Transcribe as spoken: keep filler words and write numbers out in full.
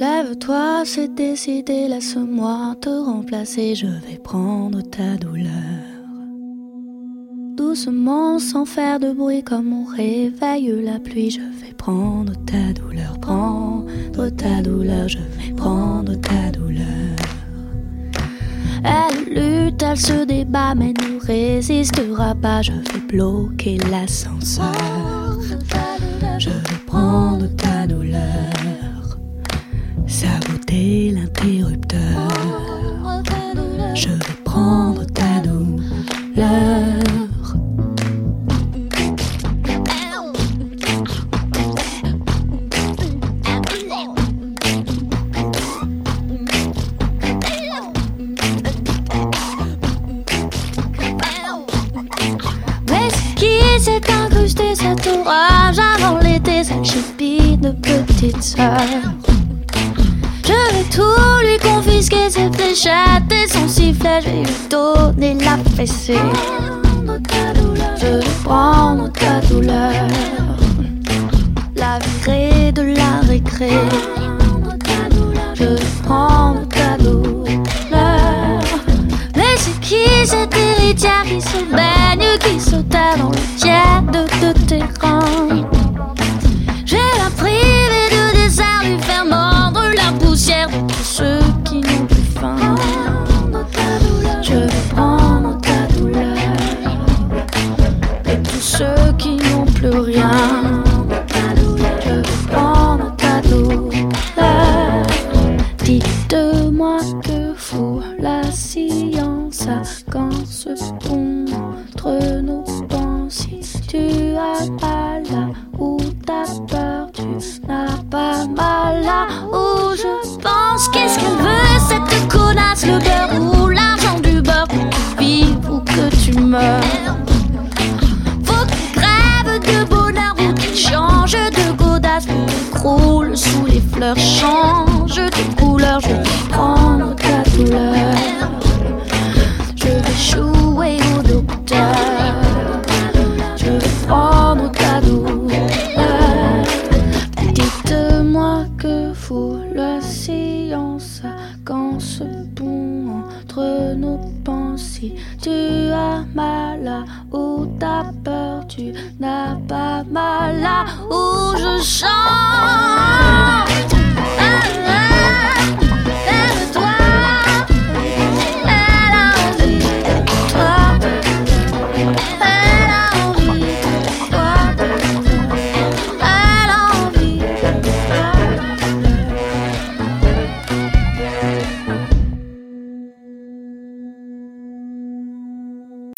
Lève-toi, c'est décidé, laisse-moi te remplacer, je vais prendre ta douleur. Doucement, sans faire de bruit, comme on réveille la pluie, je vais prendre ta douleur, prendre ta douleur, je vais prendre ta douleur. Elle lutte, elle se débat, mais ne résistera pas, je vais bloquer l'ascenseur. Je vais prendre ta douleur, saboter l'interrupteur. Je vais prendre ta douleur. C'est incrusté cet orage avant l'été, cette chipie de petite sœur. Je vais tout lui confisquer, ses fléchettes et son sifflet, je vais lui donner la fessée. Je vais prendre ta douleur, la virer de la récré. Je vais prendre ta douleur. Mais c'est qui cette héritière qui se baigne, qui se terre dans le tiède de terrain? Je vais la priver de dessert, lui faire mordre la poussière de tous ceux qui n'ont plus faim. Je vais prendre ta douleur et tous ceux qui n'ont plus rien. Je vais prendre ta douleur. Dites-moi que fout la science quand ce pont entre nos pensées. Tu as mal là où t'as peur, tu n'as pas mal là où je pense. Qu'est-ce qu'elle veut cette connasse, le beurre ou l'argent du beurre? Que tu vives ou que tu meurs, faut qu'il crève de bonheur ou qu'il change de godasse, ou qu'il croule sous les fleurs, change de couleur. Je vais prendre ta douleur, je vais jouer au docteur. Je vais prendre ta douleur. Dites-moi que fout la science quand ce pont entre nos pensées. Tu as mal là où t'as peur, tu n'as pas mal là où je chante.